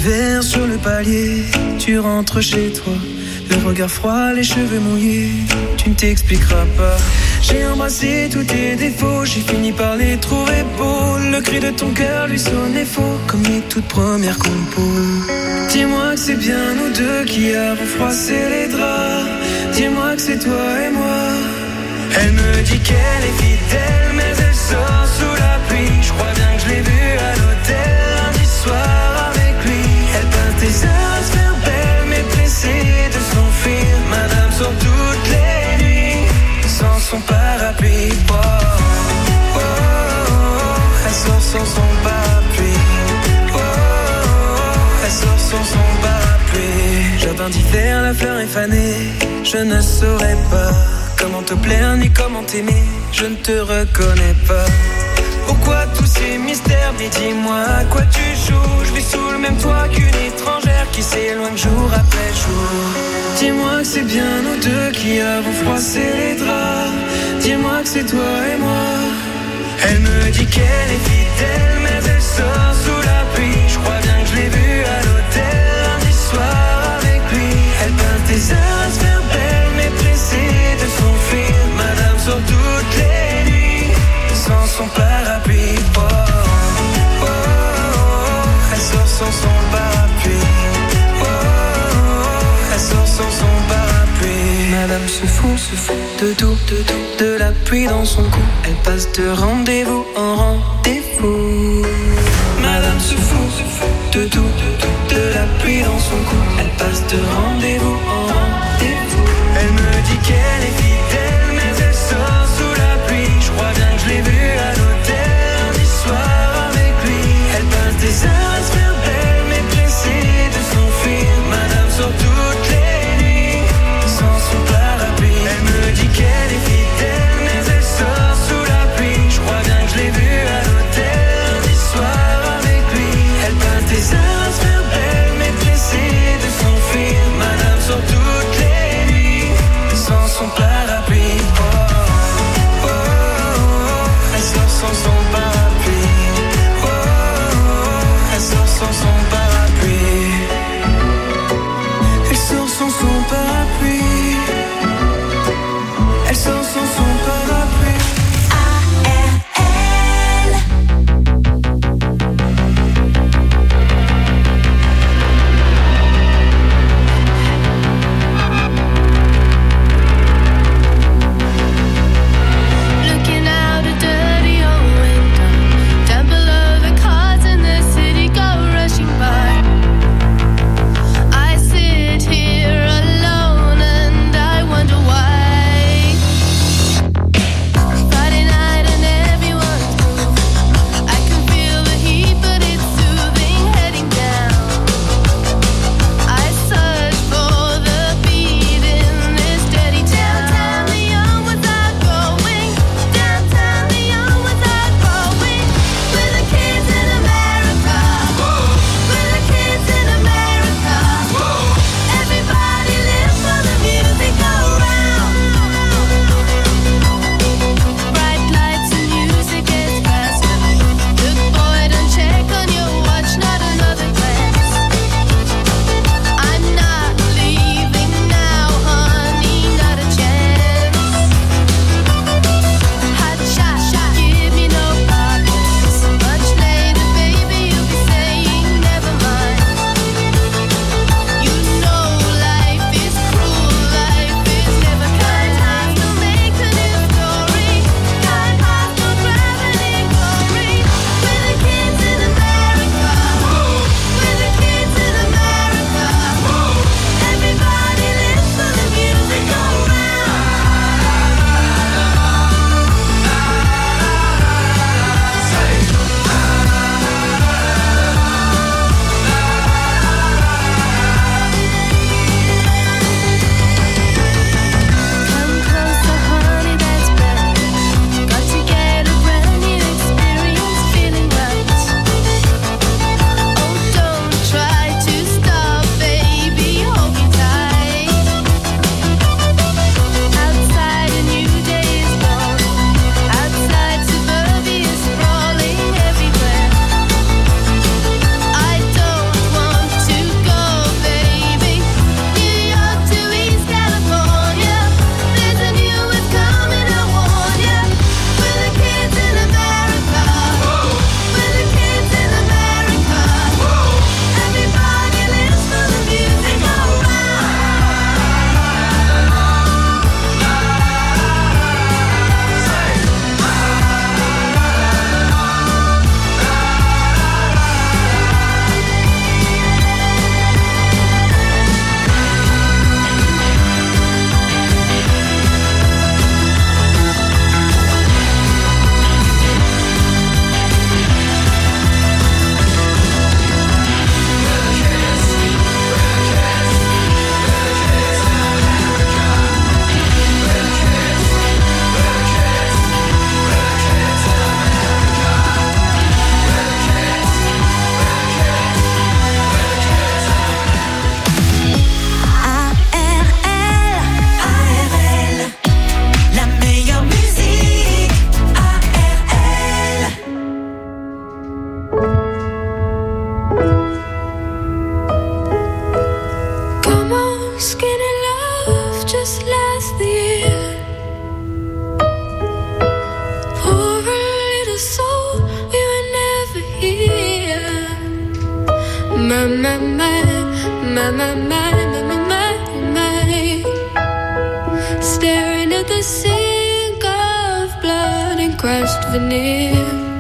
d'hiver sur le palier, tu rentres chez toi, le regard froid, les cheveux mouillés, tu ne t'expliqueras pas. J'ai embrassé tous tes défauts, j'ai fini par les trouver beaux. Le cri de ton cœur lui sonnait faux, comme les toutes premières compos. Dis-moi que c'est bien nous deux qui avons froissé les draps. Dis-moi que c'est toi et moi. Elle me dit qu'elle est fidèle, mais elle sort sous la pluie. Je crois bien que je l'ai vue à l'hôtel lundi soir avec lui. Elle peint tes heures à se faire belle, mais pressée de s'enfuir. Madame sort toutes les nuits sans son parapluie. Oh, oh, oh, elle sort sans son parapluie. Oh, oh, elle sort sans son parapluie. Jardin d'hiver, la fleur est fanée. Je ne saurais pas comment te plaire ni comment t'aimer. Je ne te reconnais pas. Pourquoi tous ces mystères? Mais dis-moi à quoi tu joues. Je vis sous le même toit qu'une étrangère qui s'éloigne jour après jour. Dis-moi que c'est bien nous deux qui avons froissé les draps. Dis-moi que c'est toi et moi. Elle me dit qu'elle est fidèle, mais elle sort sous la pluie. Je crois bien que je l'ai vue à l'hôtel lundi soir avec lui. Elle peint tes heures à se faire belle, mais pressée de s'enfuir. Madame sort toutes les nuits sans son parapluie. Oh, oh, oh, oh, elle sort sans son parapluie. Oh, oh, oh, elle sort sans son parapluie. Madame se fout de tout, de la pluie dans son cou. Elle passe de rendez-vous en rendez-vous. Madame se fout de tout, de la pluie dans son cou. Elle passe de rendez-vous en rendez-vous. Elle me dit qu'elle est fidèle, mais elle sort sous la pluie. Je crois bien que je l'ai vue à l'hôtel lundi soir avec lui. Elle passe des heures à se faire belle, mais pressée de s'enfuir. Madame sort toutes les nuits sans son parapluie. Elle me dit qu'elle est fidèle, mais elle sort sous la pluie. Je crois bien que je l'ai vue à l'hôtel lundi soir avec lui. Elle passe des heures à se faire belle, mais pressée de s'enfuir. Madame sort toutes Staring at the sink of blood and crushed veneer.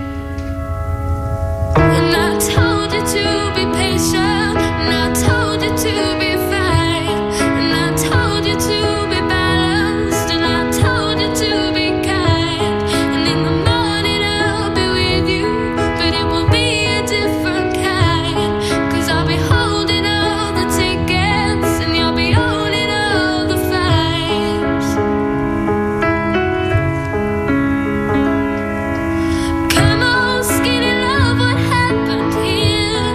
And I told you to be patient, and I told you to be fine, and I told you to be balanced, and I told you to be kind. And in the morning I'll be with you, but it will be a different kind. 'Cause I'll be holding all the tickets, and you'll be holding all the fights. Come on, skinny love, what happened here?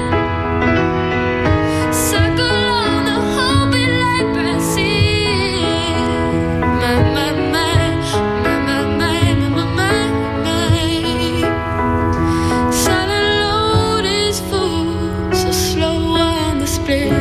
Circle on the hope in light Brazil. My. Silent load is full, so slow on the split.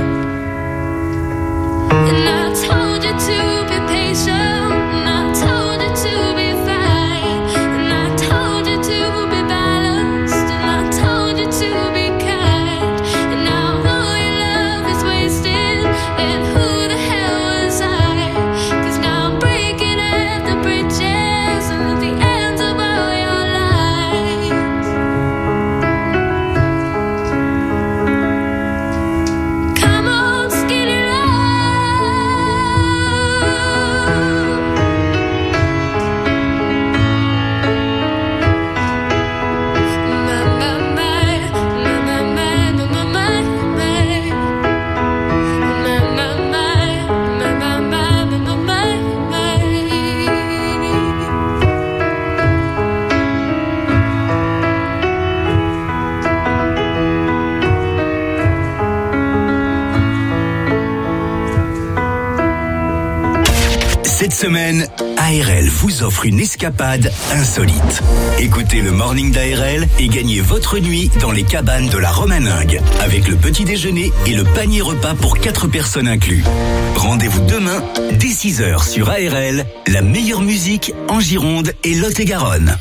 And I told you to be patient, and I told you to be fine, and I told you to be balanced, and I told you to be kind. And now all your love is wasted, and who the hell was I? 'Cause now I'm breaking at the bridges and at the ends of all your lies. Come on, skinny love. Cette semaine, ARL vous offre une escapade insolite. Écoutez le Morning d'ARL et gagnez votre nuit dans les cabanes de la Romaningue, avec le petit déjeuner et le panier repas pour 4 personnes inclus. Rendez-vous demain, dès 6h sur ARL, la meilleure musique en Gironde et Lot-et-Garonne.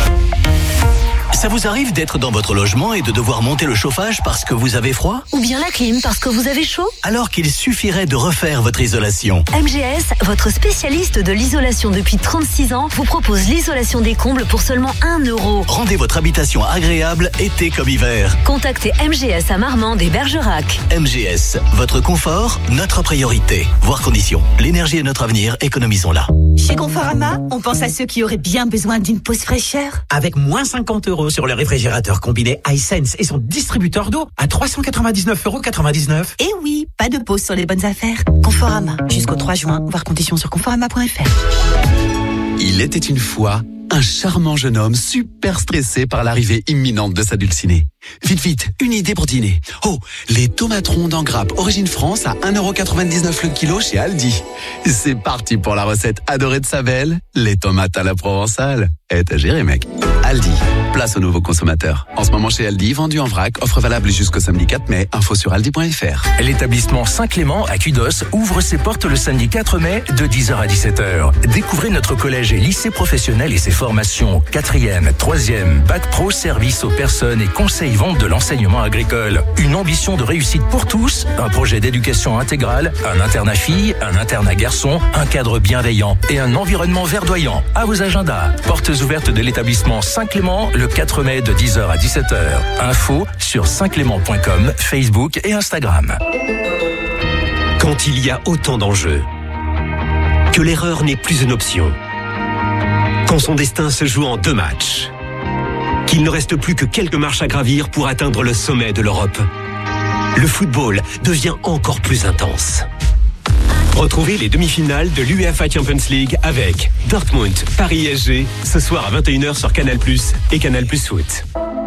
Ça vous arrive d'être dans votre logement et de devoir monter le chauffage parce que vous avez froid? Ou bien la clim parce que vous avez chaud? Alors qu'il suffirait de refaire votre isolation. MGS, votre spécialiste de l'isolation depuis 36 ans, vous propose l'isolation des combles pour seulement 1 €. Rendez votre habitation agréable été comme hiver. Contactez MGS à Marmande et Bergerac. MGS, votre confort, notre priorité. Voir conditions. L'énergie est notre avenir, économisons-la. Chez Conforama, on pense à ceux qui auraient bien besoin d'une pause fraîcheur. Avec moins 50 € sur le réfrigérateur combiné iSense et son distributeur d'eau à 399,99 €. Et oui, pas de pause sur les bonnes affaires. Conforama, jusqu'au 3 juin, voir conditions sur conforama.fr. Il était une fois un charmant jeune homme super stressé par l'arrivée imminente de sa dulcinée. Vite, une idée pour dîner. Oh, les tomates rondes en grappe origine France à 1,99 € le kilo chez Aldi. C'est parti pour la recette adorée de sa belle, les tomates à la provençale. T'as géré, mec. Aldi, place aux nouveaux consommateurs. En ce moment chez Aldi, vendu en vrac, offre valable jusqu'au samedi 4 mai, info sur aldi.fr. L'établissement Saint-Clément à Cudos ouvre ses portes le samedi 4 mai de 10h à 17h. Découvrez notre collège et lycée professionnel et ses formations 4e, 3e, bac pro, service aux personnes et conseil vente de l'enseignement agricole. Une ambition de réussite pour tous, un projet d'éducation intégrale, un internat filles, un internat garçons, un cadre bienveillant et un environnement verdoyant. À vos agendas. Portes ouvertes de l'établissement Saint-Clément le 4 mai de 10h à 17h. Info sur saintclément.com, Facebook et Instagram. Quand il y a autant d'enjeux, que l'erreur n'est plus une option, quand son destin se joue en 2 matchs, qu'il ne reste plus que quelques marches à gravir pour atteindre le sommet de l'Europe, le football devient encore plus intense. Retrouvez les demi-finales de l'UEFA Champions League avec Dortmund, Paris SG, ce soir à 21h sur Canal+ et Canal+ Foot.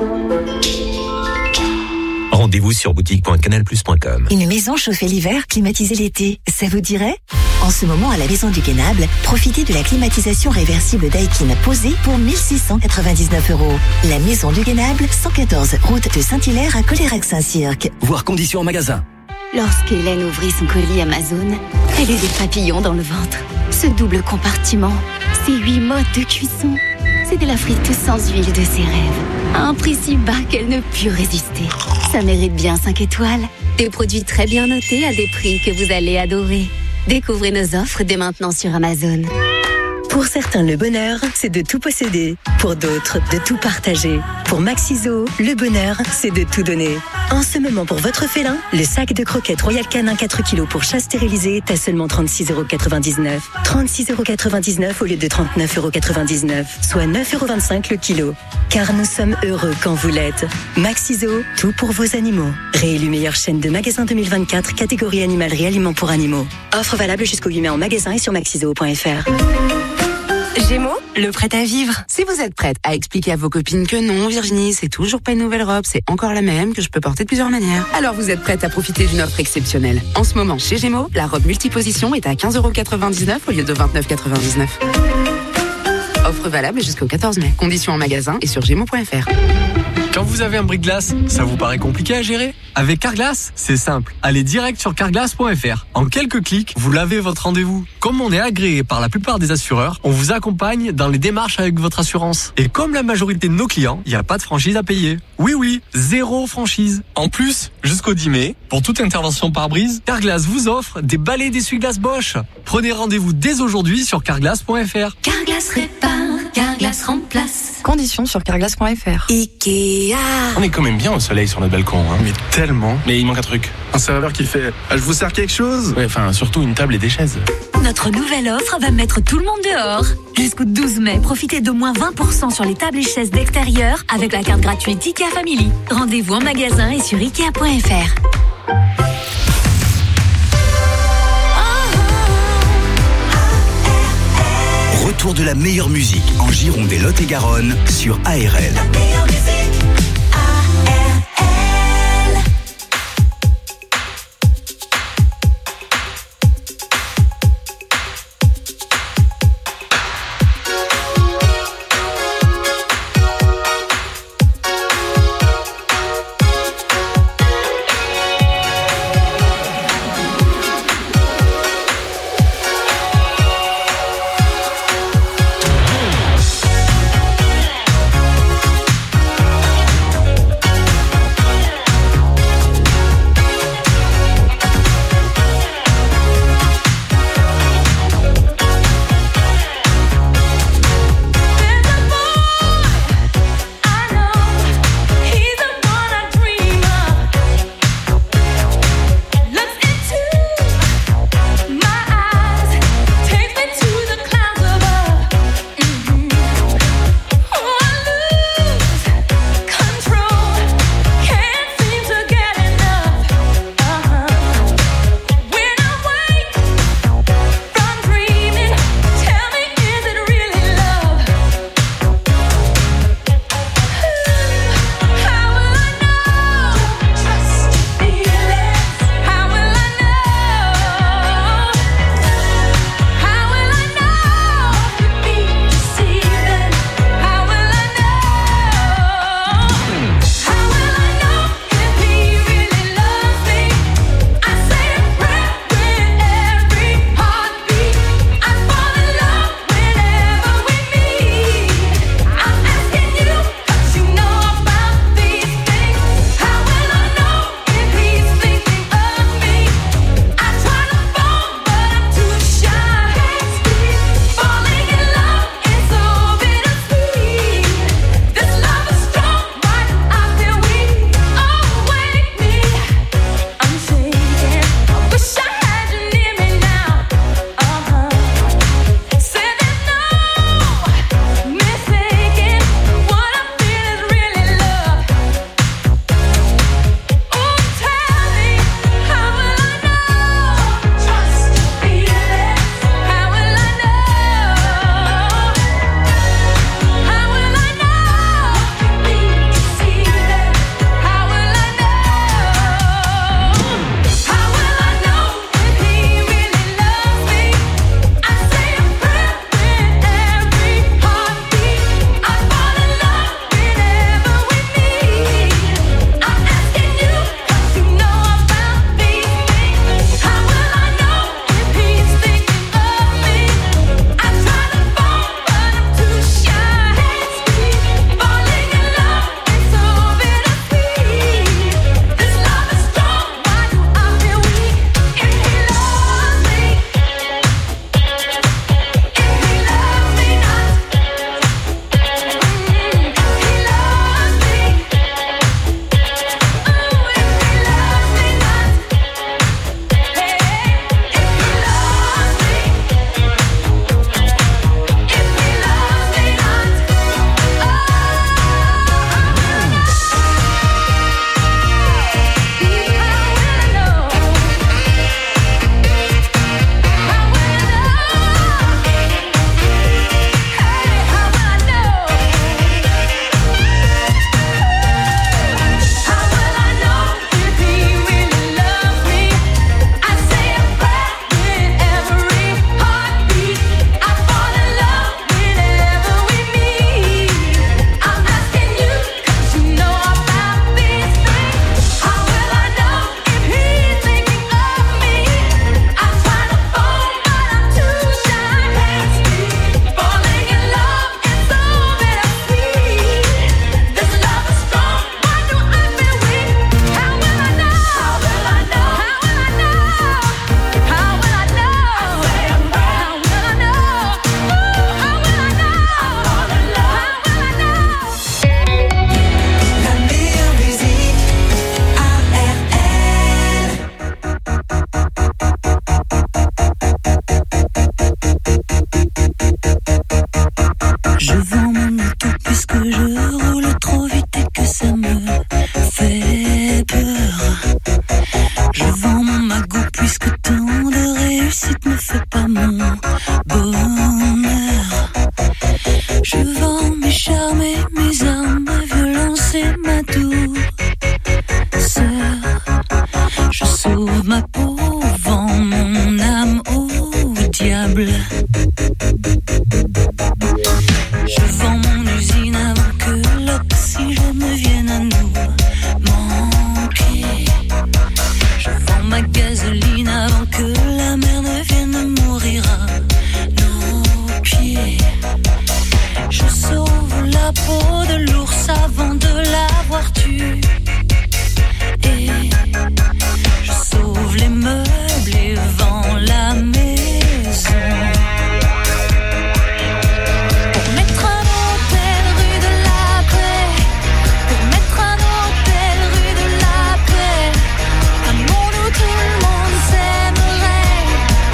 Rendez-vous sur boutique.canalplus.com. Une maison chauffée l'hiver, climatisée l'été, ça vous dirait? En ce moment, à la Maison du Guénable, profitez de la climatisation réversible Daikin posée pour 1 699 €. La Maison du Guénable, 114 route de Saint-Hilaire à Colérac-Saint-Cirque. Voir conditions en magasin. Lorsqu'Hélène ouvrit son colis Amazon, elle eut des papillons dans le ventre. Ce double compartiment, ces 8 modes de cuisson, c'était la friteuse sans huile de ses rêves. À un prix si bas qu'elle ne put résister. Ça mérite bien 5 étoiles. Des produits très bien notés à des prix que vous allez adorer. Découvrez nos offres dès maintenant sur Amazon. Pour certains, le bonheur, c'est de tout posséder. Pour d'autres, de tout partager. Pour Maxiso, le bonheur, c'est de tout donner. En ce moment, pour votre félin, le sac de croquettes Royal Canin 4 kg pour chat stérilisé est à seulement 36,99 €. 36,99 € au lieu de 39,99 €, soit 9,25 € le kilo. Car nous sommes heureux quand vous l'êtes. Maxiso, tout pour vos animaux. Réélu meilleure chaîne de magasins 2024, catégorie animalerie aliments pour animaux. Offre valable jusqu'au 8 mai en magasin et sur maxiso.fr. Gémeaux, le prêt à vivre. Si vous êtes prête à expliquer à vos copines que non, Virginie, c'est toujours pas une nouvelle robe, c'est encore la même, que je peux porter de plusieurs manières, alors vous êtes prête à profiter d'une offre exceptionnelle. En ce moment, chez Gémeaux, la robe multiposition est à 15,99 € au lieu de 29,99 €. Offre valable jusqu'au 14 mai. Conditions en magasin et sur gémeaux.fr. Quand vous avez un bris-de-glace, ça vous paraît compliqué à gérer? Avec Carglass, c'est simple. Allez direct sur carglass.fr. En quelques clics, vous lavez votre rendez-vous. Comme on est agréé par la plupart des assureurs, on vous accompagne dans les démarches avec votre assurance. Et comme la majorité de nos clients, il n'y a pas de franchise à payer. Oui, 0 franchise. En plus, jusqu'au 10 mai, pour toute intervention par brise, Carglass vous offre des balais d'essuie-glace Bosch. Prenez rendez-vous dès aujourd'hui sur carglass.fr. Carglass répare, Carglass remplace. Conditions sur carglass.fr. Ikea. On est quand même bien au soleil sur notre balcon, hein. Mais tellement. Mais il manque un truc. Un serveur qui fait « Je vous sers quelque chose ?» Ouais, enfin, surtout une table et des chaises. Notre nouvelle offre va mettre tout le monde dehors. Jusqu'au 12 mai, profitez d'au moins 20% sur les tables et chaises d'extérieur avec la carte gratuite IKEA Family. Rendez-vous en magasin et sur Ikea.fr. Retour de la meilleure musique en Gironde et Lot-et-Garonne sur ARL. Je sauve la peau de l'ours avant de l'avoir tué. Et je sauve les meubles et vends la maison. Pour mettre un hôtel rue de la Paix. Pour mettre un hôtel rue de la Paix. Un monde où tout le monde s'aimerait.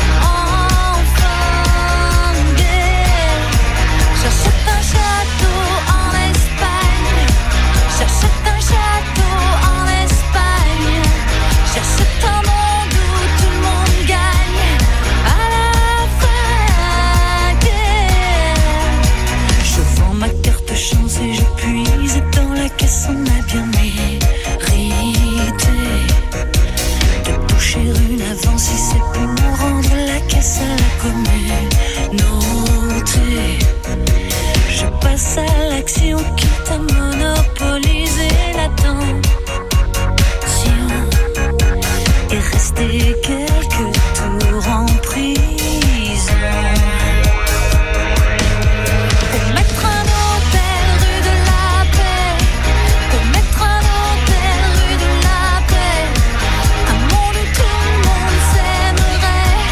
Enfin gay. J'achète un château en Espagne. J'achète un château en Espagne. J'achète un monde où tout le monde gagne. À la fin gay. Je vends ma carte chance et je puise dans la caisse. On a bien mérité de toucher une avance si c'est pour rendre la caisse à la communauté. Je passe à l'action quitte à monopoliser l'attention et rester quelques tours en prison. Pour mettre un hôtel rue de la Paix. Pour mettre un hôtel rue de la Paix. Un monde où tout le monde s'aimerait.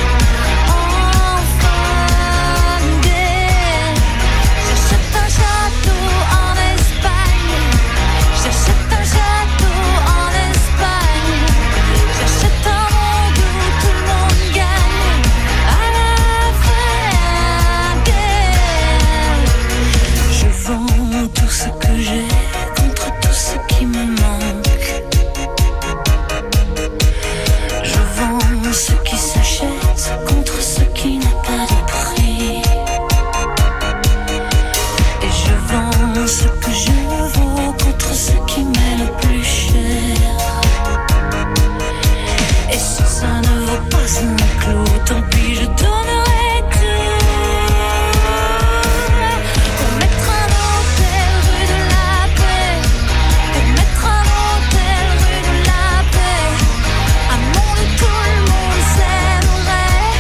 Enfin gay. J'achète un château en Espagne. J'achète un château en Espagne. J'achète un monde où tout le monde gagne. À la fin gay. Je vends tout ce que j'ai contre tout ce qui me manque. Je vends ce qui s'achète contre ce qui n'a pas de prix. Et je vends ce que je vaux contre ce qui m'est le plus cher. Et si ça ne vaut pas un clou, tant pis, je donnerai tout. Pour mettre un hôtel rue de la Paix. Pour mettre un hôtel rue de la Paix. Un monde où tout le monde s'aimerait.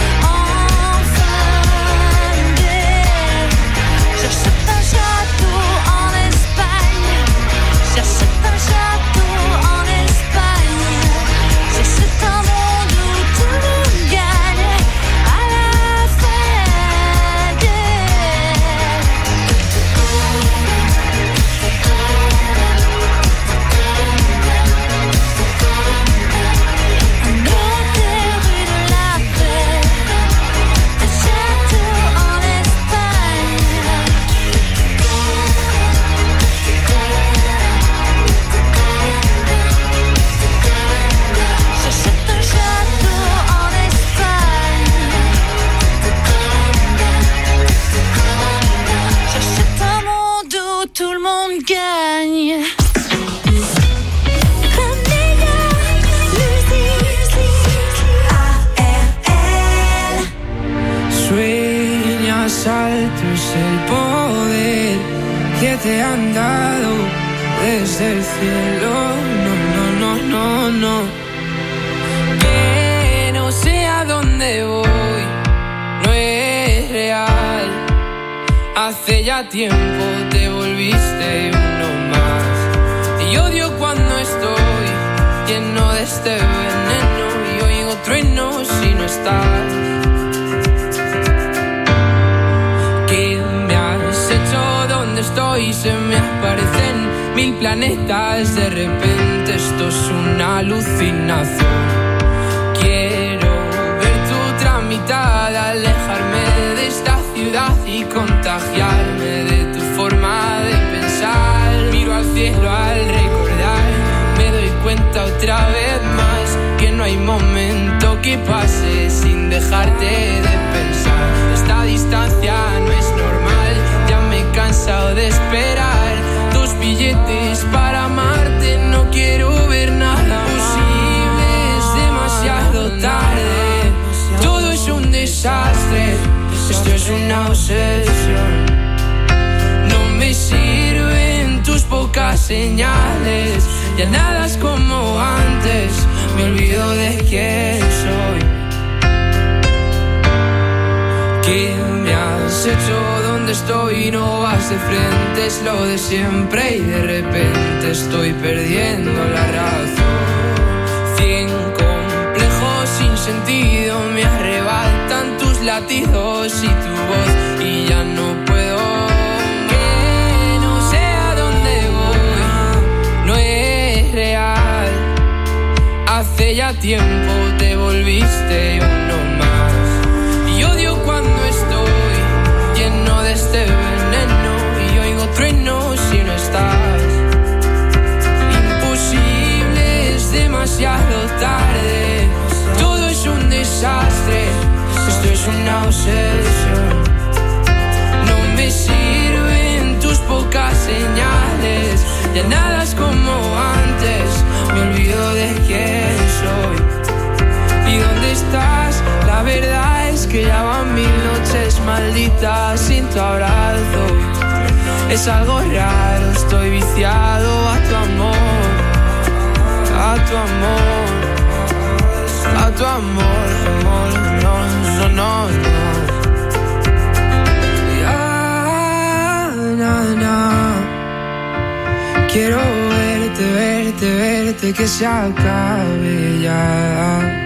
Enfin gay. J'achète un château en Espagne. J'achète un château en Espagne. J'achète un monde où tout le monde gagne. À la fin gay. Un hôtel rue de la Paix. Un château en Espagne. J'achète un château en Espagne. J'achète un monde où tout le monde gagne. La meilleure musique. ARL. Sueñas alto es el poder que te han dado desde el cielo. No, no, no, no, no. Que no sé a dónde voy, no es real. Hace ya tiempo te volviste uno más. Y odio cuando estoy lleno de este veneno y oigo truenos si no estás. ¿Qué me has hecho? ¿Dónde estoy? Se me aparecen 1000 planetas. De repente esto es una alucinación. Quiero ver tu tramitada, alejarme de esta ciudad y contagiarme de tu forma de pensar. Miro al cielo al recordar, me doy cuenta otra vez más que no hay momento que pase sin dejarte de pensar. Esta distancia no es normal, ya me he cansado de esperar. 2 billetes para amarte, no quiero ver nada posible, es demasiado tarde. Todo es un desastre, esto es una obsesión. No me sirven tus pocas señales, ya nada es como antes, me olvido de quién soy. ¿Qué me has has hecho donde estoy, no vas de frente, es lo de siempre y de repente estoy perdiendo la razón. 100 complejos sin sentido me arrebatan tus latidos y tu voz y ya no puedo, que no sé a dónde voy, no es real. Hace ya tiempo te volviste uno más y odio cuando estoy lleno de este veneno y oigo truenos si no estás. Imposible, es demasiado tarde, todo es un desastre, esto es una obsesión. No me sirven tus pocas señales, ya nada es como antes, me olvido de quién soy. ¿Y dónde estás? La verdad es que ya van 1000 noches malditas sin tu abrazo. Es algo raro, estoy viciado a tu amor, a tu amor, a tu amor, amor, no, no, no. Ya, na, na. Quiero verte, verte, verte, que se acabe ya.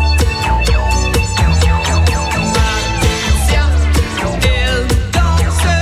Entonces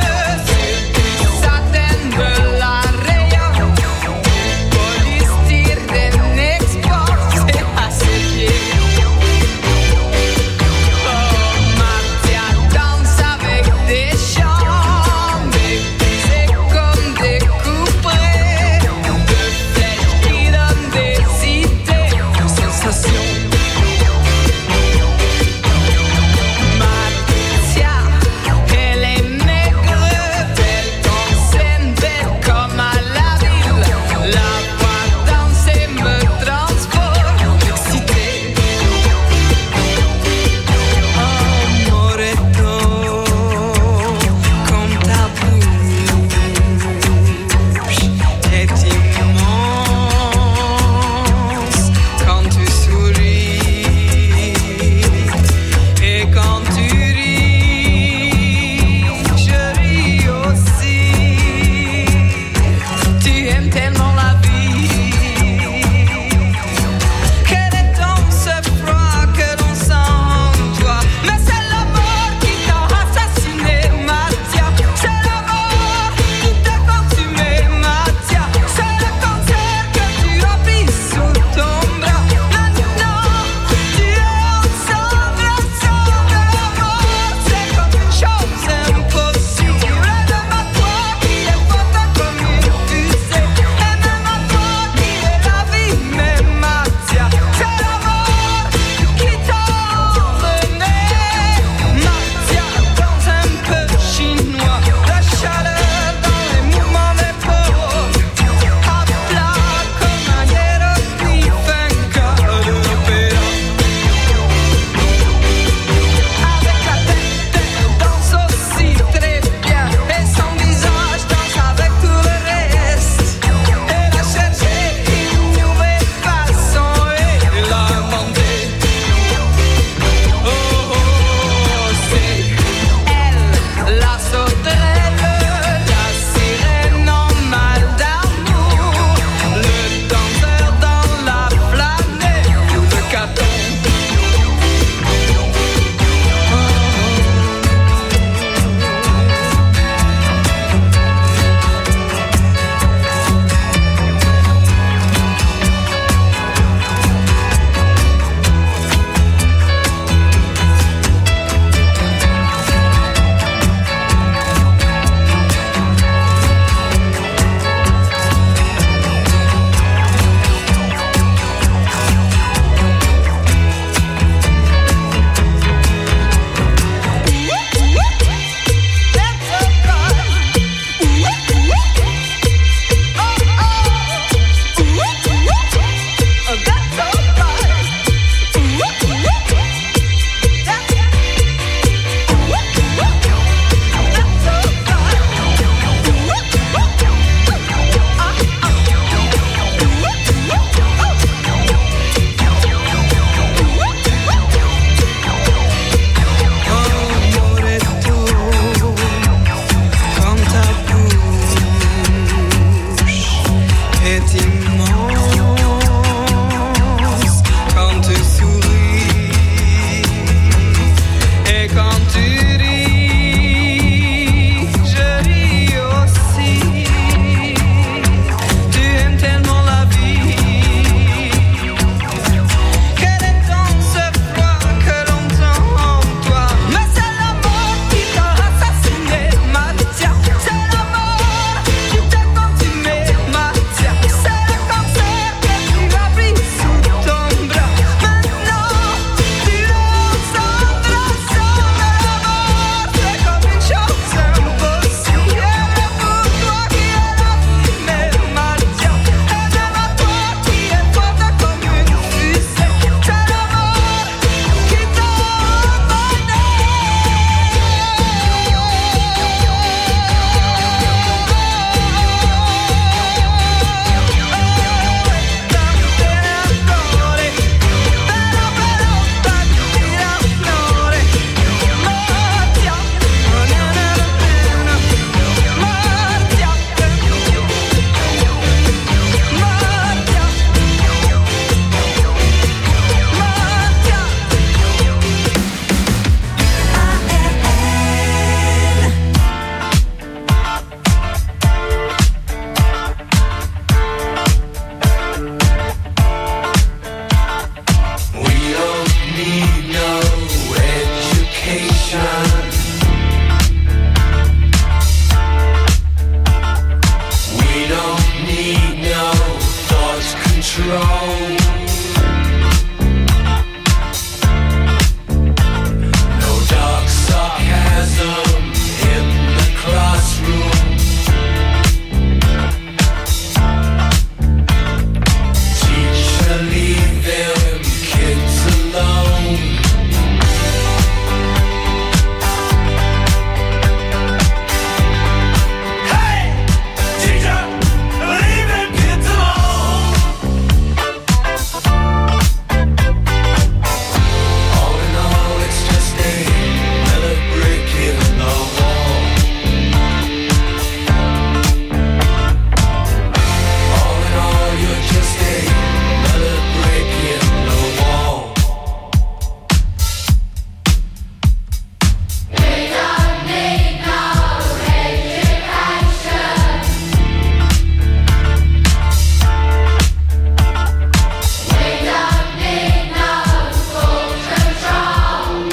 need no education. We don't need no thought control. No dark sarcasm in the classroom. Teacher, leave them kids alone. Hey, teacher, leave them kids alone. All in all, it's just another brick in the wall. All in all, you're just another brick in the wall. We don't need no education. We don't need no full control.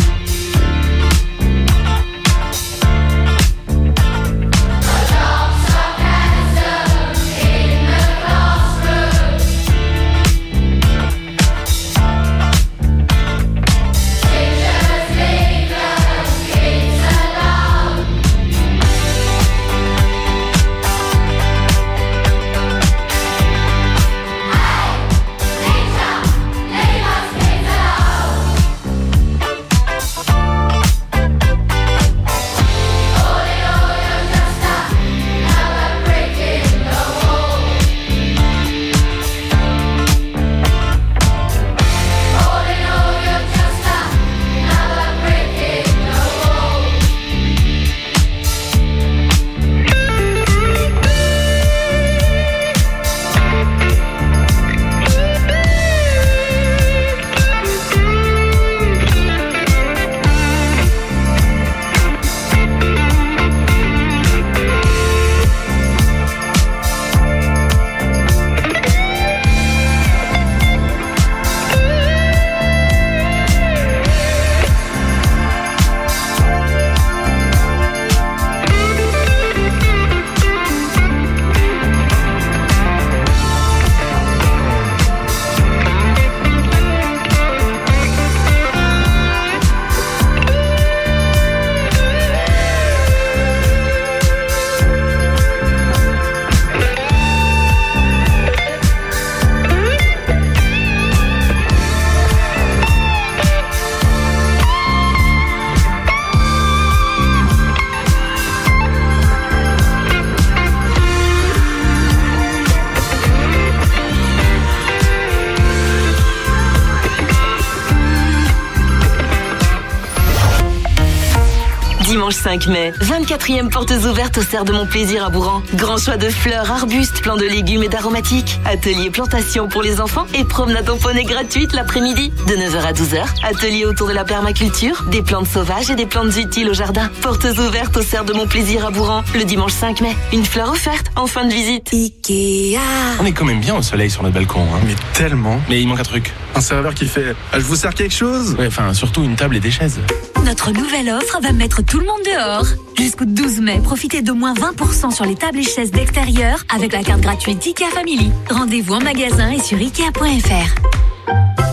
No dark sarcasm in the classroom. Teachers, leave them kids alone. Teacher, leave us kids alone. All in all, you're just another brick in the wall. All in all, you're just another brick in the wall. Dimanche 5 mai, 24e portes ouvertes au Serre de Mon Plaisir à Bourran. Grand choix de fleurs, arbustes, plants de légumes et d'aromatiques. Atelier plantation pour les enfants et promenade en poney gratuite l'après-midi. De 9h à 12h, atelier autour de la permaculture, des plantes sauvages et des plantes utiles au jardin. Portes ouvertes au Serre de Mon Plaisir à Bourran, le dimanche 5 mai. Une fleur offerte en fin de visite. Ikea. On est quand même bien au soleil sur notre balcon, hein. Mais tellement. Mais il manque un truc. Un serveur qui fait « Je vous sers quelque chose ?» Ouais, enfin, surtout une table et des chaises. Notre nouvelle offre va mettre tout le monde dehors. Jusqu'au 12 mai, profitez de moins 20% sur les tables et chaises d'extérieur avec la carte gratuite IKEA Family. Rendez-vous en magasin et sur Ikea.fr.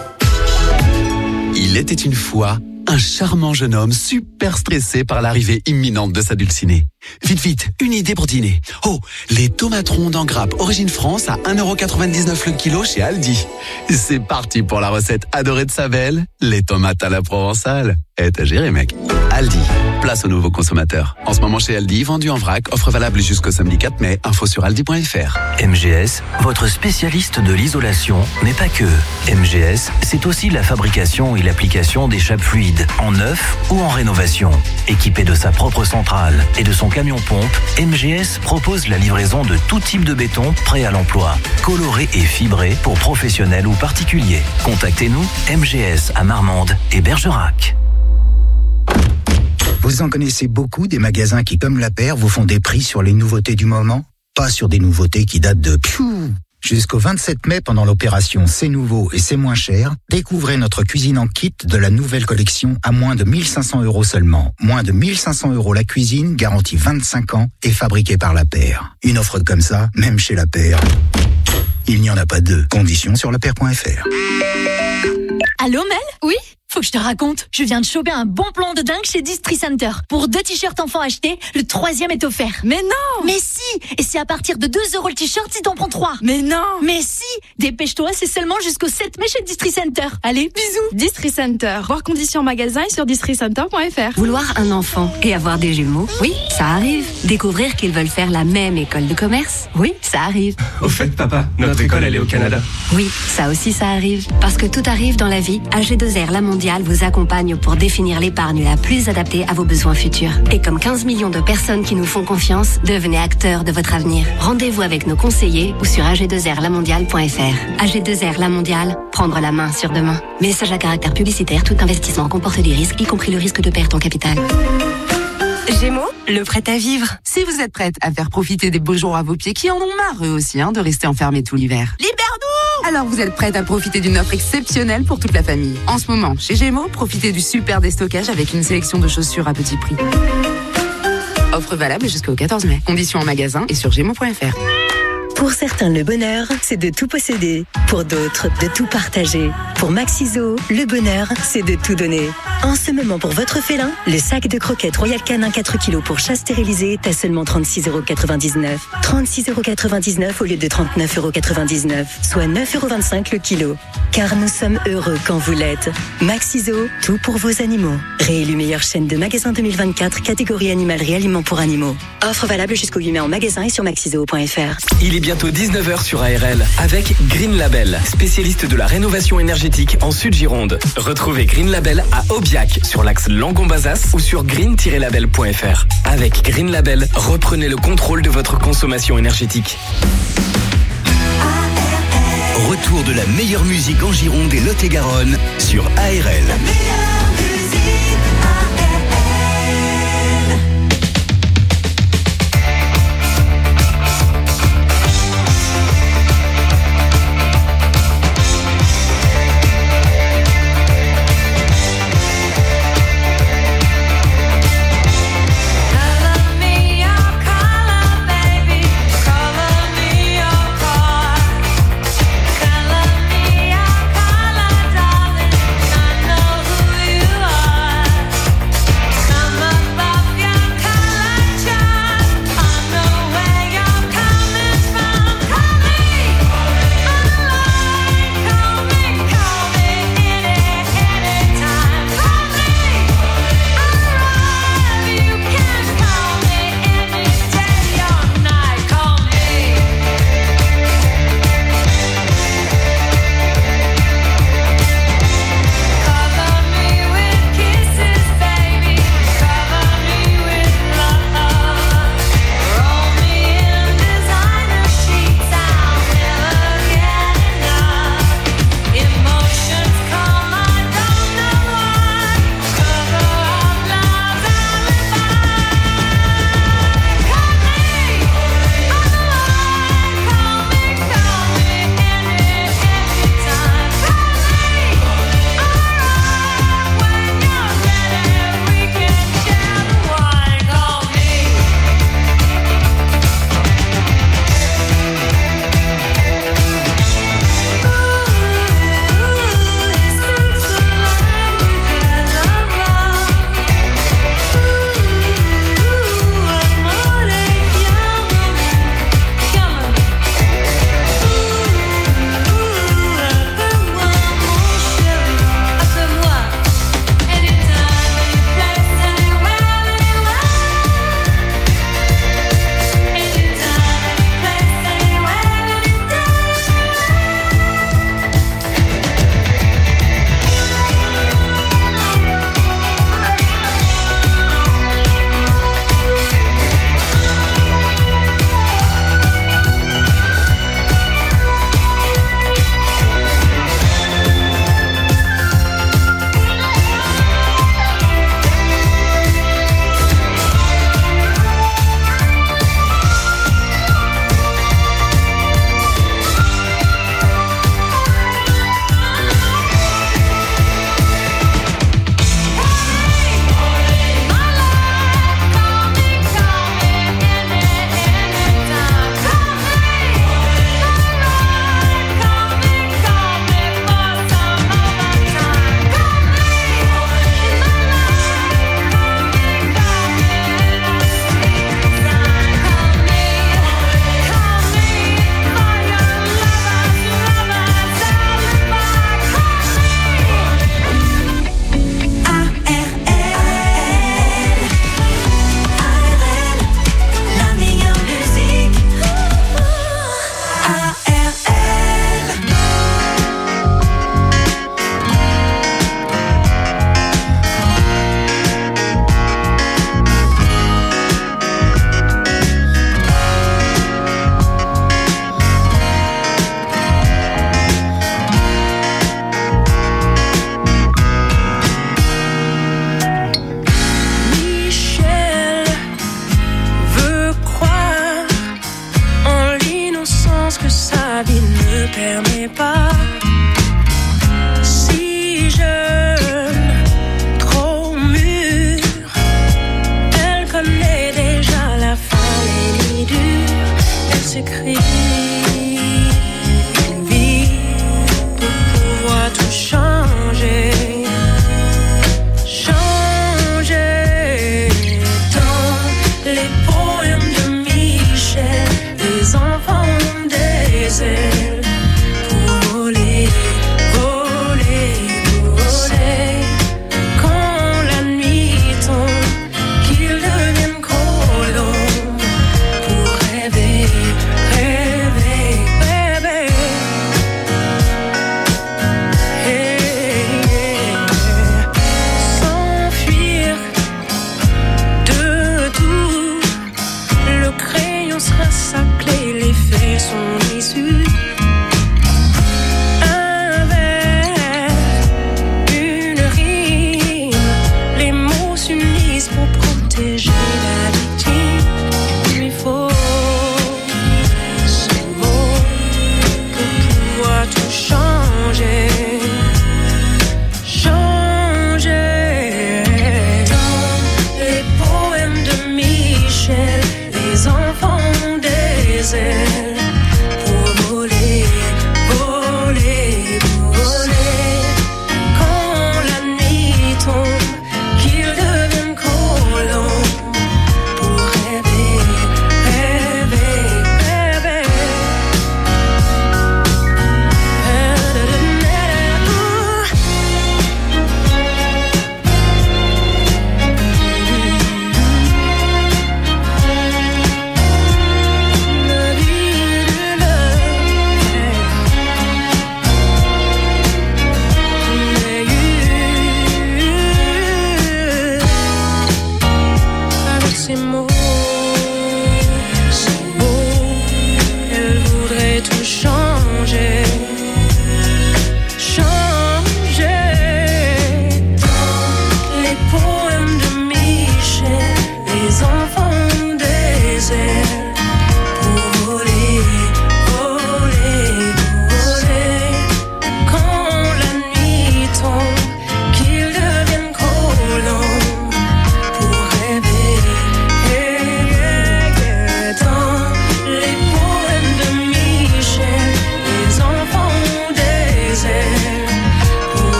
Il était une fois un charmant jeune homme super stressé par l'arrivée imminente de sa dulcinée. Vite, vite, une idée pour dîner. Oh, les tomates rondes en grappe Origine France à 1,99€ le kilo chez Aldi. C'est parti pour la recette adorée de sa belle, les tomates à la provençale. T'as géré, mec. Aldi, place aux nouveaux consommateurs. En ce moment chez Aldi, vendu en vrac, offre valable jusqu'au samedi 4 mai, info sur aldi.fr. MGS, votre spécialiste de l'isolation, mais pas que. MGS, c'est aussi la fabrication et l'application des chapes fluides, en neuf ou en rénovation. Équipé de sa propre centrale et de son camion-pompe, MGS propose la livraison de tout type de béton prêt à l'emploi, coloré et fibré pour professionnels ou particuliers. Contactez-nous, MGS à Marmande et Bergerac. Vous en connaissez beaucoup des magasins qui, comme La Paire, vous font des prix sur les nouveautés du moment? Pas sur des nouveautés qui datent de Jusqu'au 27 mai, pendant l'opération C'est nouveau et c'est moins cher, découvrez notre cuisine en kit de la nouvelle collection à moins de 1500 € seulement. Moins de 1500 € la cuisine, garantie 25 ans et fabriquée par La Paire. Une offre comme ça, même chez La Paire, il n'y en a pas deux. Conditions sur lapaire.fr. Allô Mel ? Oui ? Faut que je te raconte. Je viens de choper un bon plan de dingue chez Distri Center. Pour 2 t-shirts enfants achetés, le 3e est offert. Mais non! Mais si! Et c'est à partir de 2 € le t-shirt si t'en prends 3. Mais non! Mais si! Dépêche-toi, c'est seulement jusqu'au 7 mai chez Distri Center. Allez, bisous! Distri Center. Voir conditions en magasin et sur districenter.fr. Vouloir un enfant et avoir des jumeaux? Oui, ça arrive. Découvrir qu'ils veulent faire la même école de commerce? Oui, ça arrive. Au fait, papa, notre école, elle est au Canada. Oui, ça aussi, ça arrive. Parce que tout arrive dans la vie, AG2R La Mondiale vous accompagne pour définir l'épargne la plus adaptée à vos besoins futurs. Et comme 15 millions de personnes qui nous font confiance, devenez acteurs de votre avenir. Rendez-vous avec nos conseillers ou sur ag2rlamondiale.fr. AG2R La Mondiale, prendre la main sur demain. Message à caractère publicitaire, tout investissement comporte des risques, y compris le risque de perte en capital. Gémeaux, le prêt à vivre. Si vous êtes prête à faire profiter des beaux jours à vos pieds qui en ont marre eux aussi de rester enfermés tout l'hiver. Libère-nous! Alors vous êtes prête à profiter d'une offre exceptionnelle pour toute la famille. En ce moment, chez Gémeaux, profitez du super déstockage avec une sélection de chaussures à petit prix. Offre valable jusqu'au 14 mai. Conditions en magasin et sur gémeaux.fr. Pour certains, le bonheur, c'est de tout posséder. Pour d'autres, de tout partager. Pour Maxiso, le bonheur, c'est de tout donner. En ce moment, pour votre félin, le sac de croquettes Royal Canin 4 kg pour chat stérilisé est à seulement 36,99 €. 36,99 € au lieu de 39,99 €, soit 9,25 € le kilo. Car nous sommes heureux quand vous l'êtes. Maxiso, tout pour vos animaux. Réélu meilleure chaîne de magasins 2024, catégorie animalerie aliments pour animaux. Offre valable jusqu'au 8 mai en magasin et sur maxiso.fr. Il est bientôt 19h sur ARL avec Green Label, spécialiste de la rénovation énergétique en Sud-Gironde. Retrouvez Green Label à Aubiac sur l'axe Langon-Bazas ou sur green-label.fr. Avec Green Label, reprenez le contrôle de votre consommation énergétique. Retour de la meilleure musique en Gironde et Lot-et-Garonne sur ARL. Color me your color, darling. I know who you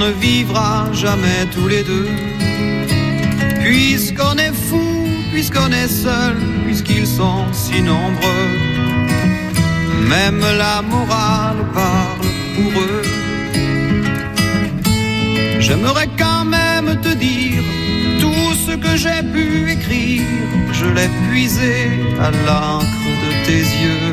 ne vivra jamais tous les deux. Puisqu'on est fou, puisqu'on est seul, puisqu'ils sont si nombreux, même la morale parle pour eux. J'aimerais quand même te dire tout ce que j'ai pu écrire, je l'ai puisé à l'encre de tes yeux.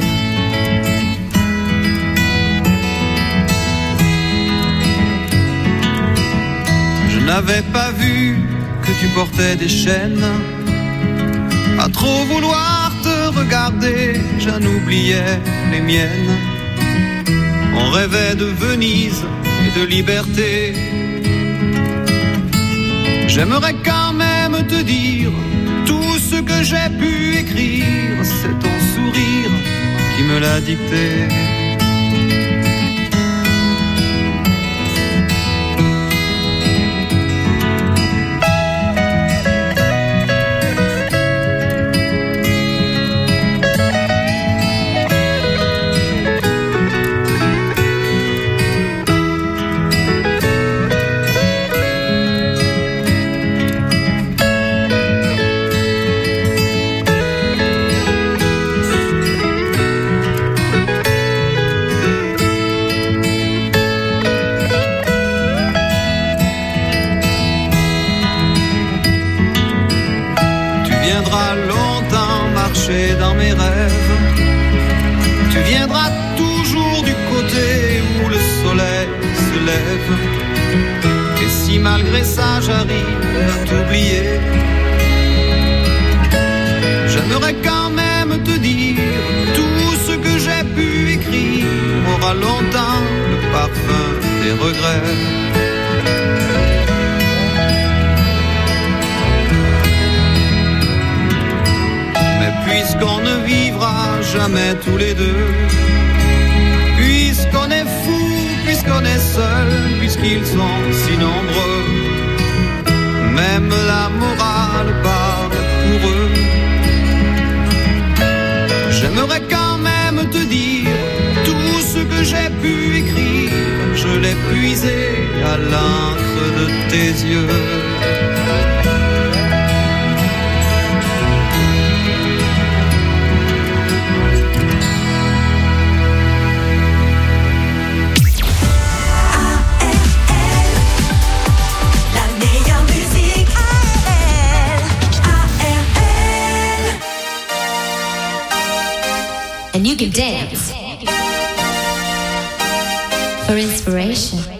Je n'avais pas vu que tu portais des chaînes. À trop vouloir te regarder, j'en oubliais les miennes. On rêvait de Venise et de liberté. J'aimerais quand même te dire tout ce que j'ai pu écrire, c'est ton sourire qui me l'a dicté. Dans mes rêves, tu viendras toujours du côté où le soleil se lève. Et si malgré ça j'arrive à t'oublier, j'aimerais quand même te dire tout ce que j'ai pu écrire aura longtemps le parfum des regrets. Puisqu'on ne vivra jamais tous les deux, puisqu'on est fou, puisqu'on est seul, puisqu'ils sont si nombreux, même la morale parle pour eux. J'aimerais quand même te dire tout ce que j'ai pu écrire, je l'ai puisé à l'encre de tes yeux. And you can dance for inspiration.